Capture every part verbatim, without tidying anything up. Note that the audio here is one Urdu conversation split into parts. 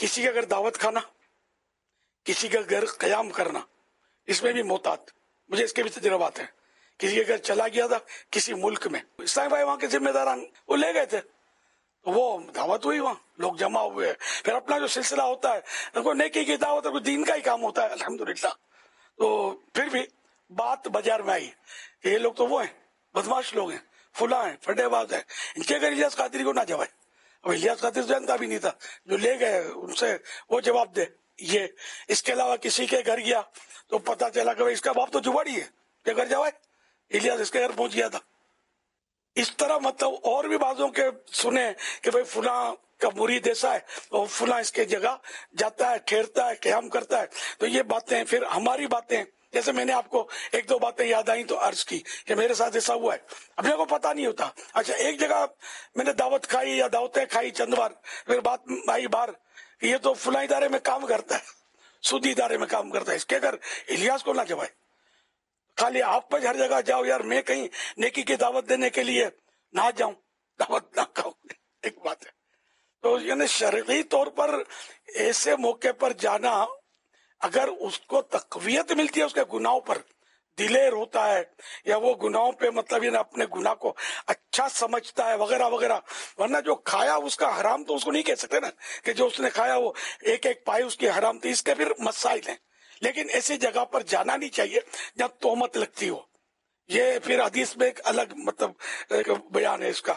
کسی کا گھر دعوت کھانا، کسی کا گھر قیام کرنا، اس میں بھی محتاط، مجھے اس کے بھی تجربات ہیں۔ کسی کے گھر چلا گیا تھا کسی ملک میں، اسلام بھائی وہاں کے ذمہ داران وہ لے گئے تھے، تو وہ دعوت ہوئی، وہاں لوگ جمع ہوئے، پھر اپنا جو سلسلہ ہوتا ہے کوئی نیکی کی دعوت ہے، کوئی دین کا ہی کام ہوتا ہے الحمدللہ۔ تو پھر بھی بات بازار میں آئی کہ یہ لوگ تو وہ ہیں، بدماش لوگ ہیں، فلاں ہیں، فٹے باز ہیں، ان کے گھر الیاس قادری کو نہ جوائے۔ اب الیاس قادری جانتا بھی نہیں تھا، جو لے گئے ان سے وہ جواب دے۔ یہ اس کے علاوہ کسی کے گھر گیا تو پتا چلا کہ اس کا باپ تو جوڑی ہے، کہ گھر جوائے، الیاس اس کے گھر پہنچ گیا تھا۔ اس طرح مطلب اور بھی بازوں کے سنے کہ بھئی فلاں کا مرید ایسا ہے اور فلاں اس کے جگہ جاتا ہے، ٹھہرتا ہے، قیام کرتا ہے۔ تو یہ باتیں پھر ہماری باتیں، جیسے میں نے آپ کو ایک دو باتیں یاد آئیں تو عرض کی کہ میرے ساتھ ایسا ہوا ہے، اپنے کو پتا نہیں ہوتا۔ اچھا ایک جگہ میں نے دعوت کھائی یا دعوتیں کھائی چند بار، پھر بات آئی باہر کہ یہ تو فلاں ادارے میں کام کرتا ہے، سودی ادارے میں کام کرتا ہے، اس کے گھر الیاس کو نہ جوائے۔ خالی آپ پہ ہر جگہ جاؤ، یار میں کہیں نیکی کی دعوت دینے کے لیے نہ جاؤں، دعوت نہ کھاؤ، ایک بات ہے۔ تو یعنی شرعی طور پر ایسے موقع پر جانا، اگر اس کو تقویت ملتی ہے اس کے گناہوں پر، دلیر ہوتا ہے، یا وہ گناہوں پہ مطلب یعنی اپنے گناہ کو اچھا سمجھتا ہے وغیرہ وغیرہ، ورنہ جو کھایا اس کا حرام تو اس کو نہیں کہہ سکتے نا کہ جو اس نے کھایا وہ ایک ایک پائی اس کی حرام تھی، اس کے پھر مسائل ہیں۔ لیکن ایسی جگہ پر جانا نہیں چاہیے جہاں تہمت لگتی ہو۔ یہ پھر حدیث میں ایک الگ مطلب ایک بیان ہے اس کا،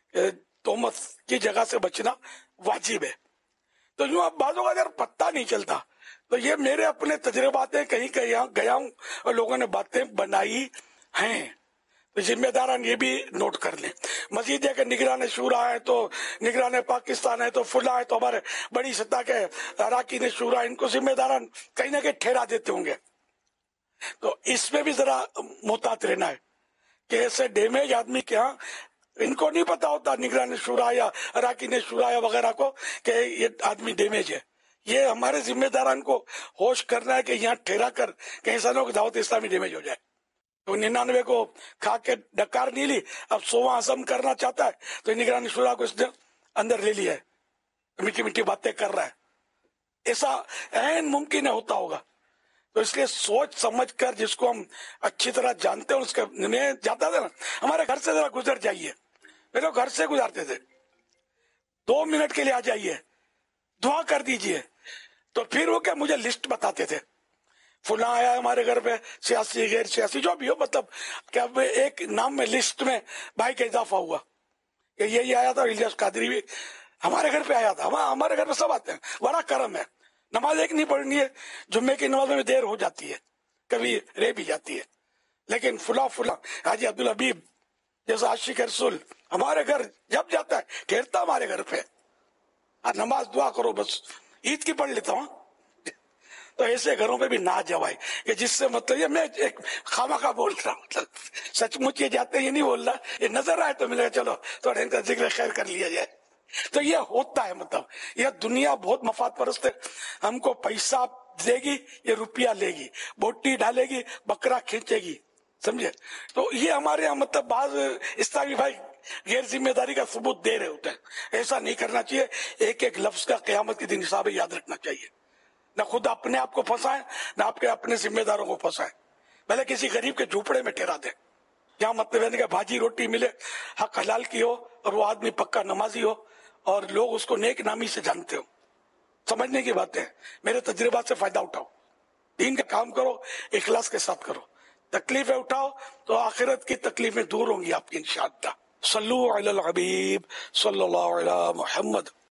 تہمت کی جگہ سے بچنا واجب ہے۔ تو یوں اب بعضوں کا اگر پتہ نہیں چلتا، تو یہ میرے اپنے تجربات ہیں، کہیں کہیں یہاں گیا ہوں اور لوگوں نے باتیں بنائی ہیں، تو ذمہ داران یہ بھی نوٹ کر لیں۔ مزید ہے کہ نگران شورا ہے تو نگران پاکستان ہے تو فلاں ہے تو ہمارے بڑی سطح کے اراکین شورا، ان کو ذمہ داران کہیں نہ کہیں ٹھہرا دیتے ہوں گے۔ تو اس میں بھی ذرا محتاط رہنا ہے کہ ایسے ڈیمیج آدمی کے ہاں ان کو نہیں پتا ہوتا، نگران شورا یا اراکین شورا یا وغیرہ کو، کہ یہ آدمی ڈیمیج ہے۔ یہ ہمارے ذمہ داران کو ہوش کرنا ہے کہ یہاں ٹھہرا کر کہیں سنوں کی دعوت اسلامی ڈیمیج ہو جائے۔ تو ننانوے کو کھا کے ڈکار نہیں لی، اب سواں عزم کرنا چاہتا ہے تو نگران شورا کو اس نے اندر لے لیا ہے، میٹھی میٹھی باتیں کر رہا ہے، ایسا عین ممکن ہے ہوتا ہوگا۔ تو اس لیے سوچ سمجھ کر، جس کو ہم اچھی طرح جانتے ہیں، اس کے میں جاتا تھا نا، ہمارے گھر سے ذرا گزر جائیے، میرے گھر سے گزارتے تھے، دو منٹ کے لیے آ جائیے، دعا کر دیجئے، تو پھر وہ کیا مجھے لسٹ بتاتے تھے، فلاں آیا ہے ہمارے گھر پہ، سیاسی غیر سیاسی جو بھی ہو، مطلب کہ اب ایک نام میں لسٹ میں بھائی کا اضافہ ہوا کہ یہی آیا تھا، الیاس قادری بھی ہمارے گھر پہ آیا تھا۔ ہمارے گھر پہ سب آتے ہیں، بڑا کرم ہے، نماز ایک نہیں پڑھنی ہے، جمعے کی نماز میں دیر ہو جاتی ہے، کبھی رہ بھی جاتی ہے، لیکن فلاں فلاں حاجی عبدالحبیب جیسا عاشق رسول ہمارے گھر جب جاتا ہے ٹھہرتا ہمارے گھر پہ، نماز دعا کرو، بس عید کی پڑھ لیتا ہوں۔ تو ایسے گھروں پہ بھی نہ جوائے کہ جس سے مطلب یہ میں ایک خامخواہ بول رہا ہوں، مطلب سچ مچ یہ جاتے یہ نہیں بول رہا، یہ نظر آئے تو ملے چلو تھوڑا ان کا ذکر خیر کر لیا جائے۔ تو یہ ہوتا ہے، مطلب یہ دنیا بہت مفاد پرست ہے، ہم کو پیسہ دے گی، یہ روپیہ لے گی، بوٹی ڈالے گی، بکرا کھینچے گی، سمجھے؟ تو یہ ہمارے یہاں مطلب بعض اسلامی بھائی غیر ذمہ داری کا ثبوت دے رہے ہوتے ہیں، ایسا نہیں کرنا چاہیے۔ ایک ایک لفظ کا قیامت کے دن حساب یاد رکھنا چاہیے، نہ خود اپنے آپ کو پھنسائیں، نہ آپ کے اپنے ذمہ داروں کو پھنسائیں، بھلے کسی غریب کے جھوپڑے میں ٹھہرا دیں، جہاں مطلب یعنی کہ بھاجی روٹی ملے، حق حلال کی ہو، اور وہ آدمی پکا نمازی ہو، اور لوگ اس کو نیک نامی سے جانتے ہو۔ سمجھنے کی باتیں، میرے تجربات سے فائدہ اٹھاؤ، دین کا کام کرو، اخلاص کے ساتھ کرو، تکلیفیں اٹھاؤ تو آخرت کی تکلیفیں دور ہوں گی آپ کی انشاءاللہ۔ صلو علی الحبیب صلی اللہ علی محمد۔